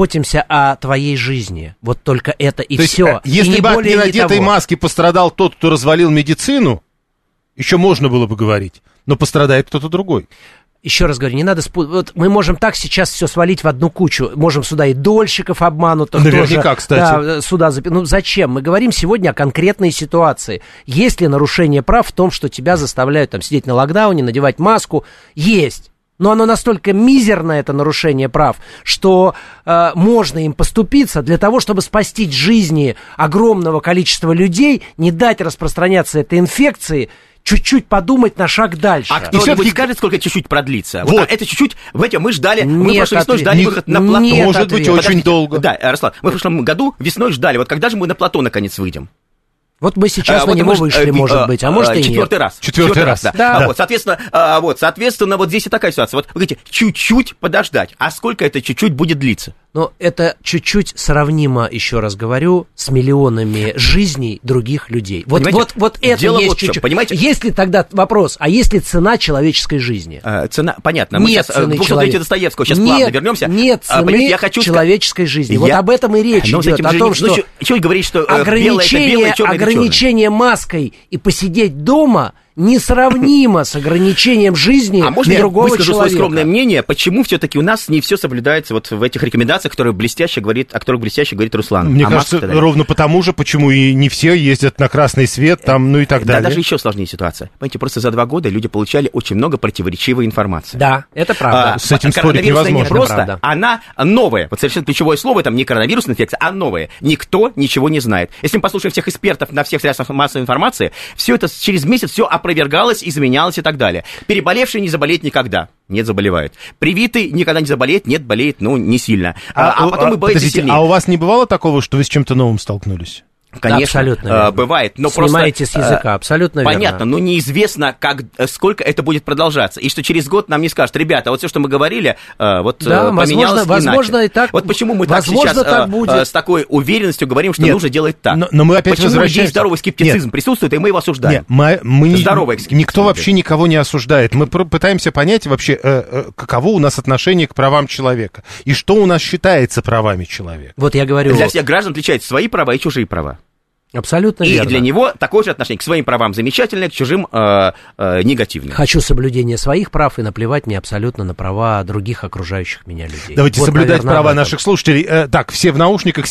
о твоей жизни. Вот только это и то все. Есть, если бы от ненадетой маски пострадал тот, кто развалил медицину, еще можно было бы говорить, но пострадает кто-то другой. Еще раз говорю, не надо вот мы можем так сейчас все свалить в одну кучу. Можем сюда и дольщиков обманутых. Наверняка, тоже, кстати. Да, сюда ну зачем? Мы говорим сегодня о конкретной ситуации. Есть ли нарушение прав в том, что тебя заставляют там сидеть на локдауне, надевать маску? Есть. Но оно настолько мизерное, это нарушение прав, что можно им поступиться для того, чтобы спасти жизни огромного количества людей, не дать распространяться этой инфекции, чуть-чуть подумать на шаг дальше. А кто-нибудь скажет, сколько чуть-чуть продлится? Вот. Это чуть-чуть, мы ждали, мы прошлой весной ждали выход на плато. Может быть, очень долго. Да, Руслан, мы в прошлом году весной ждали, вот когда же мы на плато наконец выйдем? Вот мы сейчас на него вышли, может быть, а может и нет. Четвертый раз. Да. Вот, соответственно, вот здесь и такая ситуация. Вот вы говорите, чуть-чуть подождать. А сколько это чуть-чуть будет длиться? Но это чуть-чуть сравнимо, еще раз говорю, с миллионами жизней других людей. Вот это дело есть вот чуть-чуть. Понимаете? Есть ли тогда вопрос, а есть ли цена человеческой жизни? Цена, понятно. Мы нет сейчас к 203 Достоевского сейчас плавно вернемся. Нет цены человеческой жизни. Вот об этом и речь идет. О том, что чего говорить, что белое это белое, черное это ограничение маской и посидеть дома несравнимо с ограничением жизни другого человека. А можно я выскажу свое скромное мнение, почему все-таки у нас не все соблюдается вот в этих рекомендациях, о которых блестяще говорит Руслан? Мне кажется, ровно потому же, почему и не все ездят на красный свет, там, ну и так далее. Да, даже еще сложнее ситуация. Понимаете, просто за 2 года люди получали очень много противоречивой информации. Да, это правда. С этим спорить невозможно. Не просто, она новая. Вот совершенно ключевое слово, там не коронавирусная инфекция, а новая. Никто ничего не знает. Если мы послушаем всех экспертов на всех средствах массовой информации, все это через месяц все опровергалось, изменялось и так далее. Переболевший не заболеет никогда. Нет, заболевает. Привитый никогда не заболеет, нет, болеет, но не сильно. А потом и болеет сильнее. А у вас не бывало такого, что вы с чем-то новым столкнулись? Конечно, абсолютно бывает, но снимаете просто... с языка, абсолютно понятно, верно. но неизвестно, сколько это будет продолжаться. И что через год нам не скажут, ребята, вот все, что мы говорили, поменялось возможно, иначе. И так, вот почему мы так сейчас с такой уверенностью говорим, что нужно делать так. Но мы опять почему здесь здоровый скептицизм присутствует, и мы его осуждаем? Здоровый скептицизм. Никто вообще никого не осуждает. Мы пытаемся понять вообще, каково у нас отношение к правам человека. И что у нас считается правами человека. Вот я говорю... Для всех граждан отличаются свои права и чужие права. Абсолютно верно. И для него такое же отношение к своим правам замечательное, к чужим негативное. Хочу соблюдения своих прав и наплевать мне абсолютно на права других окружающих меня людей. Давайте соблюдать права наших слушателей. Так, все в наушниках,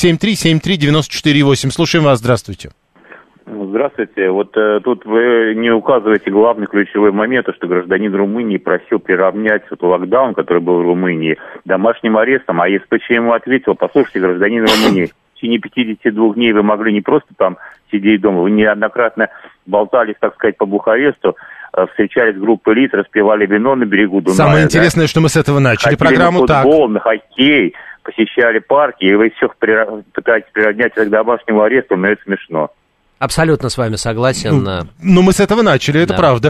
7373948. Слушаем вас, здравствуйте. Здравствуйте. Вот тут вы не указываете главный ключевой момент, что гражданин Румынии просил приравнять локдаун, который был в Румынии, домашним арестом, а ЕСПЧ ему ответил: послушайте, гражданин Румынии, в течение 52 дней вы могли не просто там сидеть дома, вы неоднократно болтались, так сказать, по Бухаресту, встречались группы лиц, распивали вино на берегу Дуная. Самое интересное, что мы с этого начали программу. На футбол, на хоккей, посещали парки, и вы все пытаетесь приравнять к домашнему аресту, но это смешно. Абсолютно с вами согласен. Ну, мы с этого начали, это правда.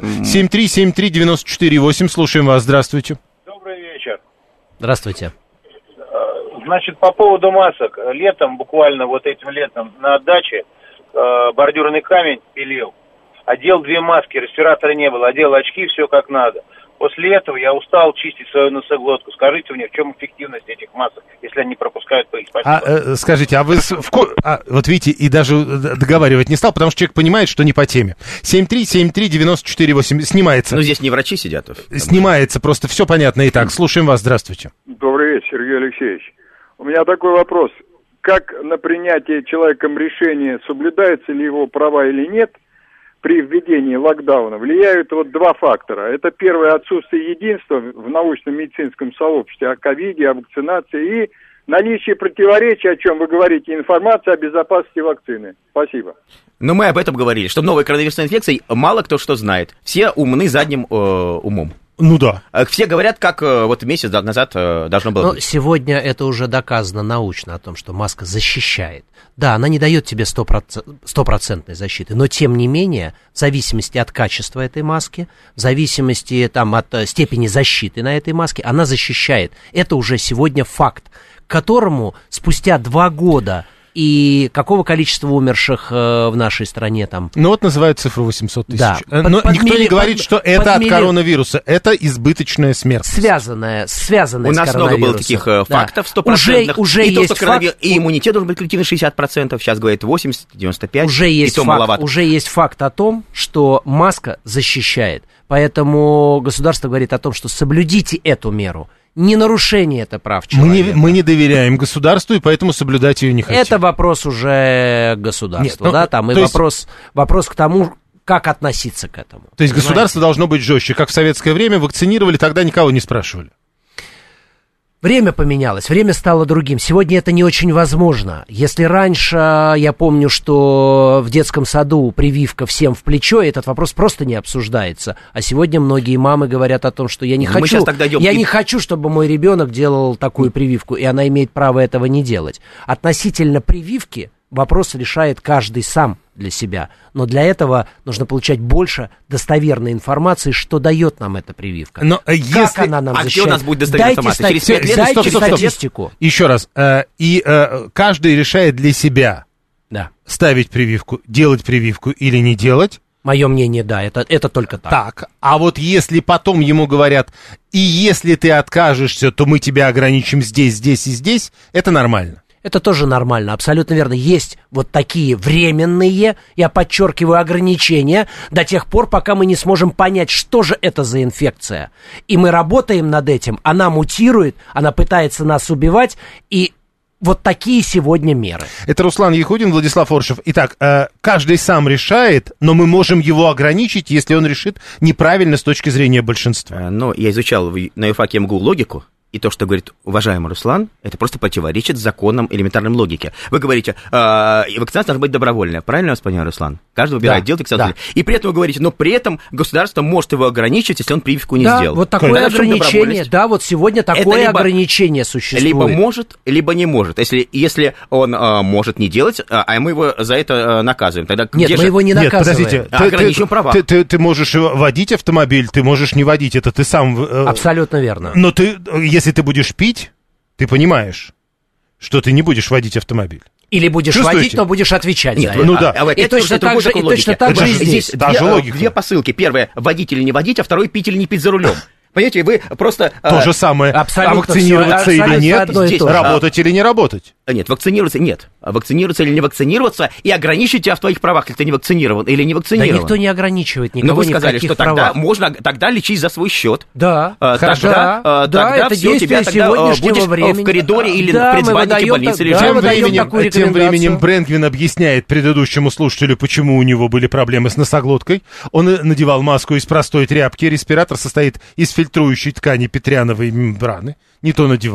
7373948, слушаем вас, здравствуйте. Добрый вечер. Здравствуйте. Значит, по поводу масок. Летом, буквально вот этим летом, на даче бордюрный камень пилил. Одел 2 маски, респиратора не было, одел очки, все как надо. После этого я устал чистить свою носоглотку. Скажите мне, в чем эффективность этих масок, если они пропускают пыль? Спасибо. Скажите, а вы... вот видите, и даже договаривать не стал, потому что человек понимает, что не по теме. 7373948 снимается. Ну, здесь не врачи сидят. Снимается, просто все понятно. Итак, слушаем вас, здравствуйте. Добрый вечер, Сергей Алексеевич. У меня такой вопрос. Как на принятие человеком решения, соблюдаются ли его права или нет, при введении локдауна влияют вот 2 фактора. Это первое — отсутствие единства в научно-медицинском сообществе о ковиде, о вакцинации, и наличие противоречий, о чем вы говорите, информация о безопасности вакцины. Спасибо. Но мы об этом говорили, что новой коронавирусной инфекцией мало кто что знает. Все умны задним умом. Ну да. Все говорят, как вот месяц назад должно было быть. Сегодня это уже доказано научно о том, что маска защищает. Да, она не дает тебе 100% защиты, но тем не менее, в зависимости от качества этой маски, в зависимости от степени защиты на этой маске, она защищает. Это уже сегодня факт, к которому спустя 2 года и какого количества умерших в нашей стране там? Ну вот называют цифру 800 тысяч. Да. Но никто не говорит, что это от коронавируса, это избыточная смертность. Связанная с коронавирусом. У нас много было таких фактов 100%. Уже и есть факт. И иммунитет должен быть коллективный 60%, сейчас говорят 80, 95, уже есть факт о том, что маска защищает. Поэтому государство говорит о том, что соблюдите эту меру. Не нарушение это прав человека. Мы не доверяем государству, и поэтому соблюдать ее не хотим. Это вопрос уже государства, да, там, и вопрос к тому, как относиться к этому. То есть государство должно быть жестче, как в советское время вакцинировали, тогда никого не спрашивали. Время поменялось, время стало другим. Сегодня это не очень возможно. Если раньше, я помню, что в детском саду прививка всем в плечо, этот вопрос просто не обсуждается. А сегодня многие мамы говорят о том, что я не хочу, чтобы мой ребенок делал такую прививку, и она имеет право этого не делать. Относительно прививки вопрос решает каждый сам для себя. Но для этого нужно получать больше достоверной информации, что дает нам эта прививка. Но как она нам защищает. Где у нас будет достоверная информация? Через 5 лет? Дайте статистику. Еще раз. Каждый решает для себя, ставить прививку, делать прививку или не делать. Мое мнение, да, это только так. Так, а вот если потом ему говорят, и если ты откажешься, то мы тебя ограничим здесь, здесь и здесь, это нормально. Это тоже нормально, абсолютно верно. Есть вот такие временные, я подчеркиваю, ограничения до тех пор, пока мы не сможем понять, что же это за инфекция. И мы работаем над этим, она мутирует, она пытается нас убивать, и вот такие сегодня меры. Это Руслан Яхудин, Владислав Оршев. Итак, каждый сам решает, но мы можем его ограничить, если он решит неправильно с точки зрения большинства. Ну, я изучал на юрфаке МГУ логику. И то, что говорит уважаемый Руслан, это просто противоречит законам элементарной логики. Вы говорите, вакцинация должна быть добровольная. Правильно я вас понял, Руслан? Каждый выбирает, делать вакцинацию. Да. И при этом вы говорите, но при этом государство может его ограничить, если он прививку не сделал. Вот такое ограничение, вот сегодня такое ограничение существует. Либо может, либо не может. Если он может не делать, а мы его за это наказываем, тогда нет, мы его не наказываем. Нет, подождите, ограничиваем права. Ты можешь водить автомобиль, ты можешь не водить, это ты сам... Абсолютно верно. Но если ты будешь пить, ты понимаешь, что ты не будешь водить автомобиль. Или будешь водить, но будешь отвечать за это. Ну да. И точно так же и здесь. Две посылки. Первая, водить или не водить, а второй, пить или не пить за рулем. Понимаете, вы просто... То же самое. Абсолютно вакцинироваться или нет, здесь работать или не работать. Нет, вакцинироваться нет. Вакцинироваться или не вакцинироваться, и ограничить тебя в твоих правах, если ты не вакцинирован или не вакцинирован. Да никто не ограничивает никого. Но вы сказали, что тогда правах. можно лечить за свой счет. Да, тогда это все, тебя тогда будешь в коридоре или в предбаннике больницы лежать. Тем временем Брэнгвин объясняет предыдущему слушателю, почему у него были проблемы с носоглоткой. Он надевал маску из простой тряпки, респиратор состоит из фильтрующей ткани петряновой мембраны. Не то надевал.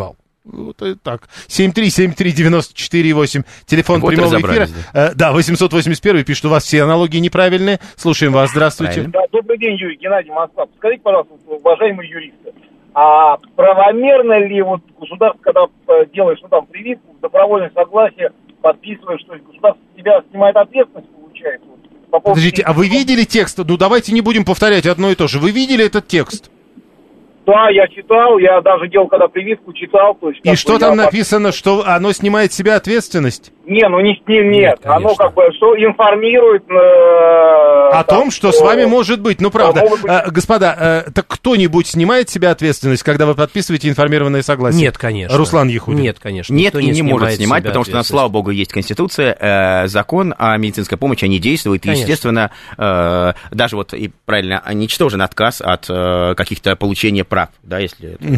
Вот так. 7373948, телефон вот прямого эфира. Да, 881 пишет, у вас все аналогии неправильные. Слушаем вас, здравствуйте. Да, добрый день, Юрий, Геннадий, Москва. Скажите, пожалуйста, уважаемые юристы, а правомерно ли вот государство, когда делаешь, прививку, добровольное согласие, подписываешь, что государство с тебя снимает ответственность, получается? Подождите, а вы видели текст? Ну, давайте не будем повторять одно и то же. Вы видели этот текст? Да, я читал, я даже делал, когда прививку читал. То есть, и что там написано, что оно снимает с себя ответственность? Нет, нет, оно что информирует... О том, что с вами может быть, правда. Господа, так кто-нибудь снимает с себя ответственность, когда вы подписываете информированное согласие? Нет, конечно. Руслан Яхудин? Нет, конечно. Нет, и не может снимать, потому что у нас, слава богу, есть Конституция, закон о медицинской помощи, они действуют, и, естественно, даже и правильно, ничтожен отказ от каких-то получения прав, да, если это...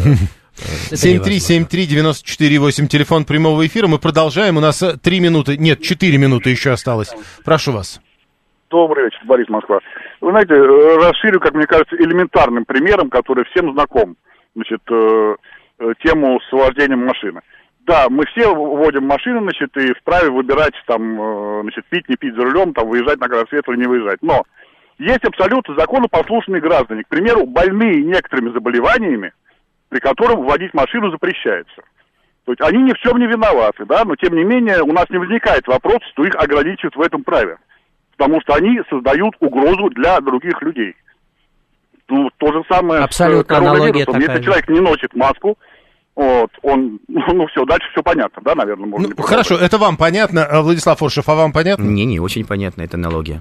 7373948, телефон прямого эфира. Мы продолжаем. У нас 4 минуты еще осталось. Прошу вас. Добрый вечер, Борис, Москва. Вы знаете, расширю, как мне кажется, элементарным примером, который всем знаком. Тему с вождением машины. Да, мы все водим машину, и вправе выбирать, пить, не пить за рулем, выезжать на красный свет или не выезжать. Но есть абсолютно законопослушные граждане, к примеру, больные некоторыми заболеваниями, при котором водить машину запрещается. То есть они ни в чем не виноваты, да, но тем не менее у нас не возникает вопрос, что их ограничивают в этом праве. Потому что они создают угрозу для других людей. То же самое абсолютно с коронавирусом. Если человек не носит маску, он, все, дальше все понятно, да, наверное, можно. Хорошо, это вам понятно, Владислав Фуршев, а вам понятно? Не очень понятно, это аналогия.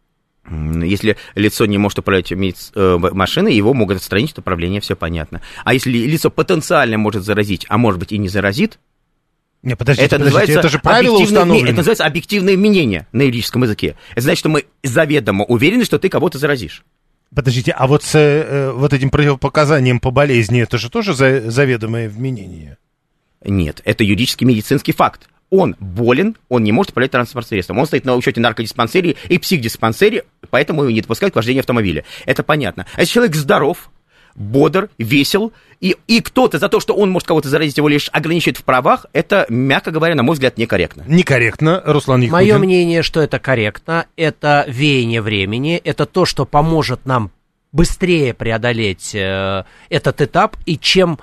Если лицо не может управлять машиной, его могут отстранить от управления, все понятно. А если лицо потенциально может заразить, а может быть и не заразит, подождите, это же правило установлено. Это называется объективное мнение на юридическом языке. Это значит, что мы заведомо уверены, что ты кого-то заразишь. Подождите, а с этим противопоказанием по болезни, это же тоже заведомое вменение? Нет, это юридический медицинский факт. Он болен, он не может управлять транспортным средством. Он стоит на учете наркодиспансере и психдиспансере, поэтому его не допускают к вождению автомобиля. Это понятно. А если человек здоров, бодр, весел, и кто-то за то, что он может кого-то заразить, его лишь ограничивает в правах, это, мягко говоря, на мой взгляд, некорректно. Некорректно, Руслан Яхудин. Мое мнение, что это корректно, это веяние времени, это то, что поможет нам быстрее преодолеть этот этап, и чем...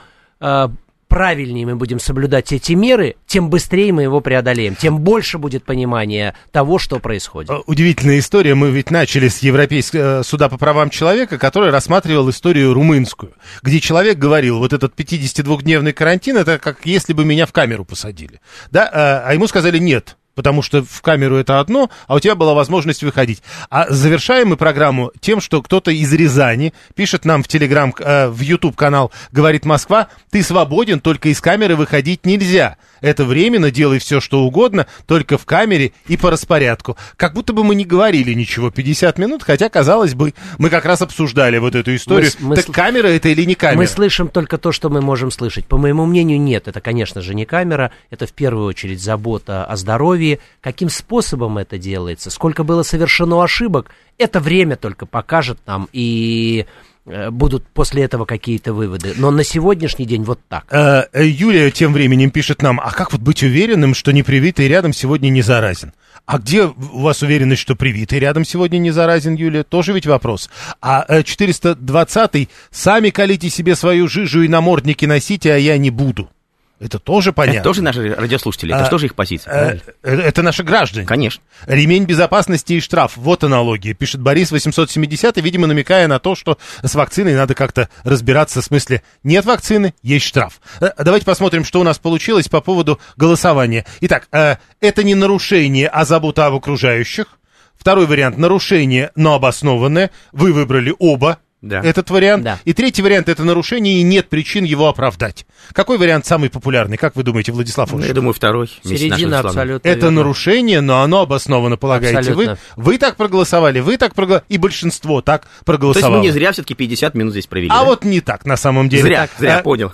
правильнее мы будем соблюдать эти меры, тем быстрее мы его преодолеем, тем больше будет понимания того, что происходит. Удивительная история. Мы ведь начали с Европейского суда по правам человека, который рассматривал историю румынскую, где человек говорил, этот 52-дневный карантин, это как если бы меня в камеру посадили. Да? А ему сказали нет. Потому что в камеру это одно, а у тебя была возможность выходить. А завершаем мы программу тем, что кто-то из Рязани пишет нам в Телеграм, в YouTube-канал «Говорит Москва», ты свободен, только из камеры выходить нельзя. Это временно, делай все, что угодно, только в камере и по распорядку. Как будто бы мы не говорили ничего 50 минут, хотя, казалось бы, мы как раз обсуждали эту историю. Так камера это или не камера? Мы слышим только то, что мы можем слышать. По моему мнению, нет, это, конечно же, не камера, это в первую очередь забота о здоровье. Каким способом это делается, сколько было совершено ошибок, это время только покажет нам, и будут после этого какие-то выводы. Но на сегодняшний день вот так. Юлия тем временем пишет нам, а как быть уверенным, что непривитый рядом сегодня не заразен? А где у вас уверенность, что привитый рядом сегодня не заразен, Юлия? Тоже ведь вопрос. А 420-й, сами колите себе свою жижу и намордники носите, а я не буду. Это тоже понятно. Это тоже наши радиослушатели, это тоже их позиция. Это наши граждане. Конечно. Ремень безопасности и штраф. Вот аналогия, пишет Борис 870, видимо, намекая на то, что с вакциной надо как-то разбираться, в смысле, нет вакцины, есть штраф. Давайте посмотрим, что у нас получилось по поводу голосования. Итак, это не нарушение, а забота об окружающих. Второй вариант — нарушение, но обоснованное. Вы выбрали оба. Да. Этот вариант. Да. И третий вариант — это нарушение, и нет причин его оправдать. Какой вариант самый популярный? Как вы думаете, Владислав Фуршев? Я думаю, второй. Середина абсолютно. Это верно. Нарушение, но оно обосновано, полагаете вы? Вы так проголосовали, и большинство так проголосовало. То есть мы не зря все-таки 50 минут здесь провели. А да? Вот не так, на самом деле. Зря понял.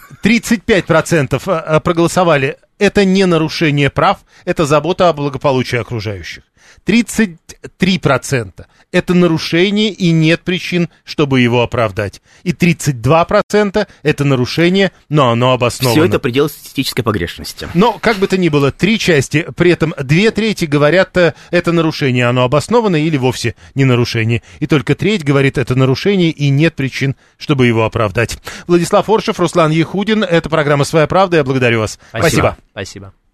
35% проголосовали. Это не нарушение прав, это забота о благополучии окружающих. 33% это нарушение и нет причин, чтобы его оправдать. И 32% это нарушение, но оно обосновано. Все это предел статистической погрешности. Но, как бы то ни было, 3 части, при этом 2/3 говорят, это нарушение, оно обосновано или вовсе не нарушение. И только 1/3 говорит, это нарушение и нет причин, чтобы его оправдать. Владислав Оршев, Руслан Ехудин. Это программа «Своя правда». Я благодарю вас. Спасибо. Спасибо.